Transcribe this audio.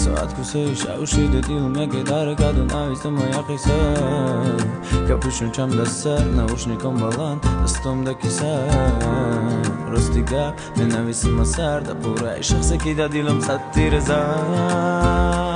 ساعت کوسه شوشیده دیل میگه داره کدوم آویزم مویا قیسه کپوشون چم دسته نوشنیکم بالان دستم دکیسه رستیگه من نویسم سر دا پوره شخصی که دا دیلم خطی رزا